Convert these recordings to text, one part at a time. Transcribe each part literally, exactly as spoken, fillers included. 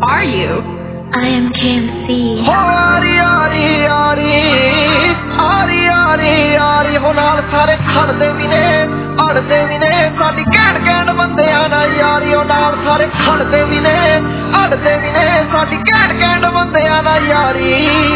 are you? I am K M C. हो आरी आरी आरी आरी आरी आरी हो नाल सारे खड़दे भी ने अड़दे भी ने साडी घैंट घैंट बंदियां नाल यारी हो नाल सारे खड़दे भी ने अड़दे भी ने साडी घैंट घैंट बंदियां नाल यारी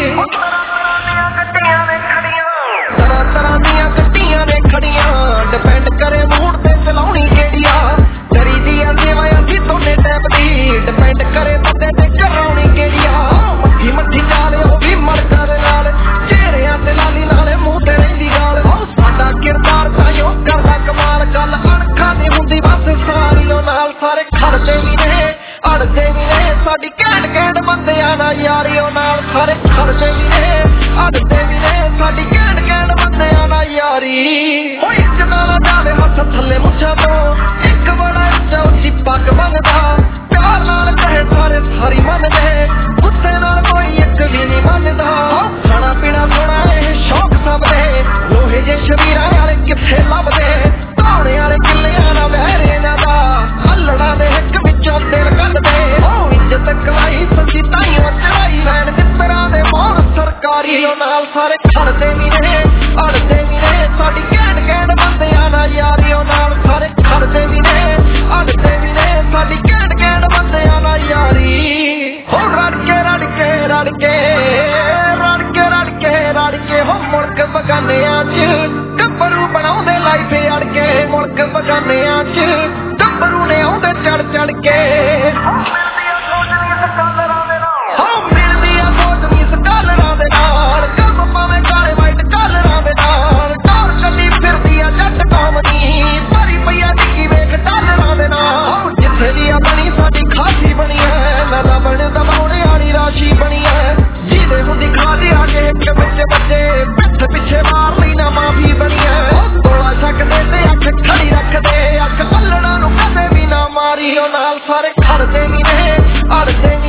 तरह तरह दियां गड्डियां ने खड़ियां डिपेंड करे मूड ते चलाउणी केड़ी आ डरी दी सेवा असी दोने टैप दी डिपेंड करे बंदे ते कराउणी केड़ी आ मट्ठी मट्ठी चाल ओ भी मड़का दे नाल चेहरियां ते लाली नाले मूंह ते रहिंदी गाल साडा किरदार ताइयों करदा कमाल गल अणखां दी हुंदी बस सारी ओ नाल सारे खड़दे भी ने अड़दे भी ने साडी घैंट घैंट बंदियां नाल यारी ओ नाल सारे खड़दे भी ने अड़दे भी ने साडी घैंट घैंट बंदियां नाल यारी ओ इज्जत नाल जावे हत्थ थल्ले मुੱਛਾਂ ਤੋਂ ਇੱਕ बड़ा ਉੱਚਾ ਉੱਚੀ पग मंगदा प्यार नाल कहे सारे सारी मनदे गुस्से नाल कोई एक भी नहीं मनदा खाना पीना सोना ਇਹ शौक सब दे लोहे जे शरीरां वाले किथे लभदे ਧੌਣੇ वाले किल्लियां ना वैर इन्हां दा अल्लड़ां दे हिक विचों दिल कढदे ओ इज्जत कलाई सच्ची ताईं चढ़ाई लैन मित्तरां दे मौन सरकारी ओ नाल सारे खड़दे भी ने अड़दे भी ने साडी घैंट घैंट बंदियां नाल यारी ओ नाल सारे खड़दे भी ने अड़दे भी ने साडी घैंट घैंट बंदियां नाल यारी हो रड़ के रड़ के रड़ के रड़ के रड़ के रड़ के हो मुल्क बगानियां च गब्बरू बनाउंदे लाइफ अड़ के मुल्क बगानियां च गब्बरू ने आउंदे चढ़ चढ़ के पिछे मार ली ना माफी बनी है तोड़ा सकदे ते अख खड़ी रखदे अख अल्लड़ां नूं कदे भी ना मारी ओ नाल सारे खड़दे भी ने अड़दे